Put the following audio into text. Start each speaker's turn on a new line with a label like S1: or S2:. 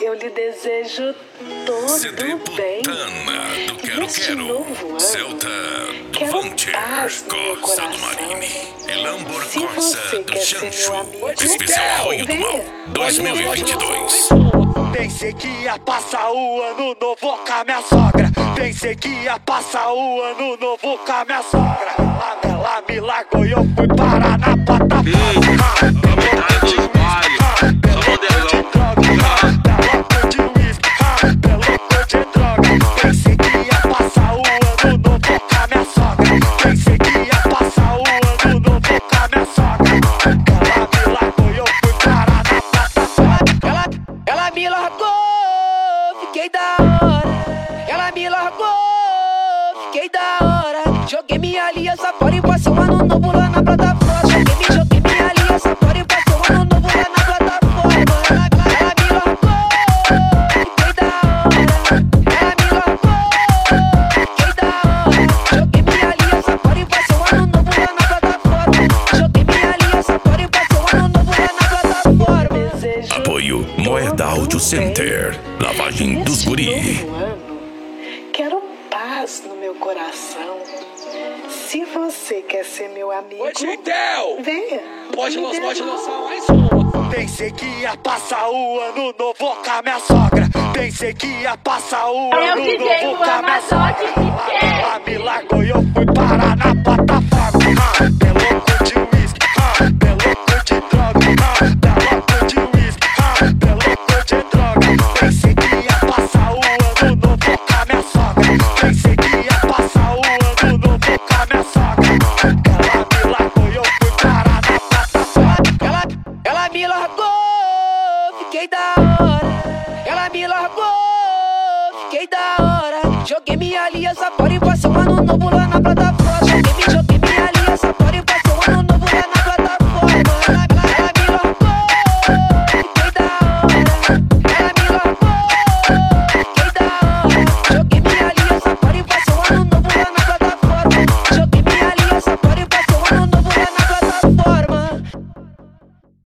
S1: Eu lhe desejo todo
S2: CD
S1: bem.
S2: Putana do Quero
S1: Neste
S2: Quero,
S1: novo ano,
S2: Celta do
S1: quero
S2: Vantier,
S1: paz no meu
S2: Corsa do
S1: coração.
S2: Marini e Lamborghini
S1: Se
S2: Corsa
S1: você
S2: do
S1: quer ser
S2: Jancho,
S1: meu amigo,
S2: especial Arroio do Mal,
S1: venha.
S2: 2022.
S3: Pensei que ia passar o ano novo com a minha sogra. Pensei que ia passar o ano novo com a minha sogra. Ela me largou e eu fui parar na plataforma. Pensei que ia passar o ano novo com a minha sogra. Pensei que ia passar o ano novo com a minha sogra. Ela me largou e eu fui parar na plataforma.
S4: Ela me largou, fiquei da hora. Ela me largou, fiquei da hora. Joguei minha aliança fora e passei um ano novo lá na plataforma. Joguei minha aliança fora e passei um ano novo lá na plataforma. Ela me largou, fiquei da hora. Ela me largou, fiquei da hora. Joguei minha aliança fora e passei um ano novo lá na plataforma. Joguei minha aliança fora e passei um ano novo lá na plataforma.
S2: Apoio Moeda Audio Center, lavagem dos guri.
S1: Neste novo ano, quero paz no meu coração. Se você quer ser meu amigo, venha.
S3: Pode lançar mais uma. Pensei que ia passar o ano novo com a minha sogra. Pensei que ia passar o ano novo com a minha sogra. Ela me largou e eu fui parar na plataforma. Pelo louco de uísque, pelo louco de droga. Pelo louco de uísque, pelo louco de droga. Pensei que ia passar o ano novo com a minha sogra. Pensei que ia passar o ano novo com a minha sogra. Ela me largou e eu fui parar na plataforma.
S4: Ela me largou, fiquei da hora. Ela me largou, fiquei da hora. Joguei minha aliança fora e passei um ano novo lá na plataforma.